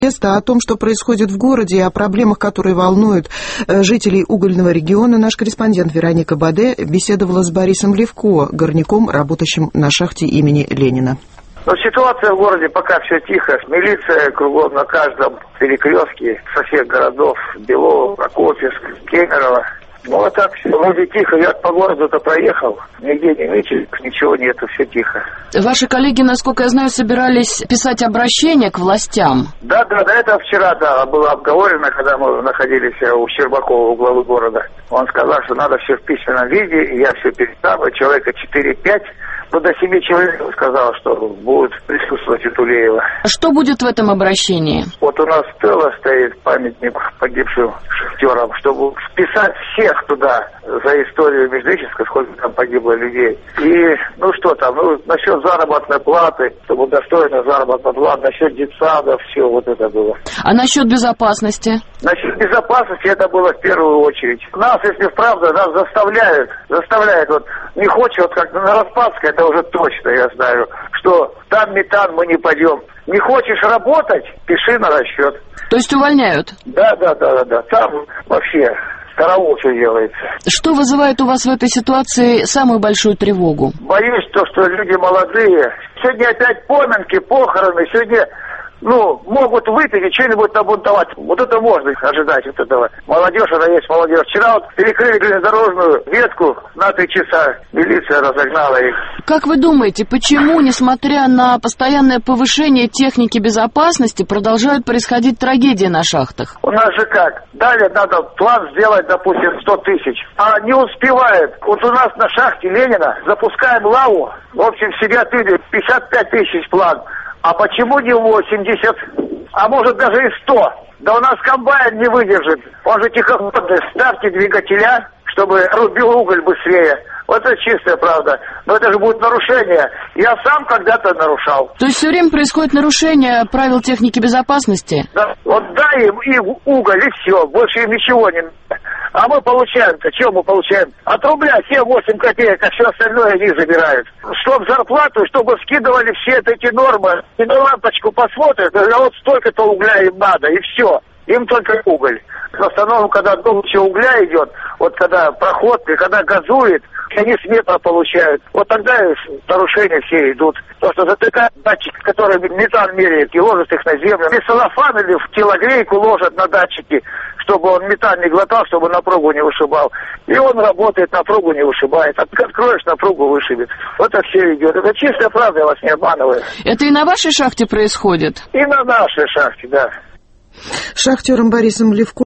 О том, что происходит в городе, и о проблемах, которые волнуют жителей угольного региона, наш корреспондент Вероника Баде беседовала с Борисом Левко, горняком, работающим на шахте имени Ленина. Но ситуация в городе пока все тихо. Милиция кругом на каждом перекрестке со всех городов: Белово, Прокопьевск, Кемерово. Ну, а так все вроде тихо. Я по городу-то проехал, нигде не митинг, ничего нету, все тихо. Ваши коллеги, насколько я знаю, собирались писать обращение к властям. Да, это вчера, было обговорено, когда мы находились у Щербакова, у главы города. Он сказал, что надо все в письменном виде, и я все передам, человека 4-5. Ну, до 7 человек сказал, что будут присутствовать у Тулеева. Что будет в этом обращении? Вот у нас стела стоит, памятник погибшим шахтерам, чтобы вписать всех туда за историю междоусобную, сколько там погибло людей. И, насчет заработной платы, чтобы достойная заработная плата, насчет детсадов, все вот это было. А насчет безопасности? Насчет безопасности это было в первую очередь. Нас, если вправду, нас заставляют, вот не хочет, вот как на Распадской, это уже точно, я знаю, что там метан мы не пойдем. Не хочешь работать, пиши на расчет. То есть увольняют? Да. Там вообще караул все делается. Что вызывает у вас в этой ситуации самую большую тревогу? Боюсь, что люди молодые. Сегодня опять поминки, похороны, сегодня... могут выпить и что-нибудь набунтовать. Вот это можно ожидать от этого. Молодежь, это есть молодежь. Вчера перекрыли железнодорожную ветку на 3 часа. Милиция разогнала их. Как вы думаете, почему, несмотря на постоянное повышение техники безопасности, продолжают происходить трагедии на шахтах? У нас же как? Далее надо план сделать, допустим, 100 тысяч. А не успевает. Вот у нас на шахте Ленина запускаем лаву. В общем, сидят люди, 55 тысяч план. А почему не 80? А может даже и 100? Да у нас комбайн не выдержит. Он же тихоходный. Ставьте двигателя, чтобы рубил уголь быстрее. Вот это чистая правда. Но это же будет нарушение. Я сам когда-то нарушал. То есть все время происходит нарушение правил техники безопасности? Да. Вот дай им и уголь, и все. Больше им ничего не надо. А мы получаем-то, что мы получаем? От рубля 7-8 копеек, а все остальное они забирают. Чтоб зарплату, чтобы скидывали все эти нормы, и на лампочку посмотрят, а вот столько-то угля им надо, и все. Им только уголь. В основном, когда куча угля идет, вот когда проход, и когда газует, они с метра получают. Вот тогда нарушения все идут. Потому что затыкают датчики, которые метан меряют, и ложат их на землю. И целлофан или в телогрейку ложат на датчики, чтобы он метан не глотал, чтобы напругу не вышибал. И он работает, напругу не вышибает. А ты откроешь, напругу вышибет. Вот это все идет. Это чистая правда, я вас не обманываю. Это и на вашей шахте происходит? И на нашей шахте, да. Шахтером Борисом Левко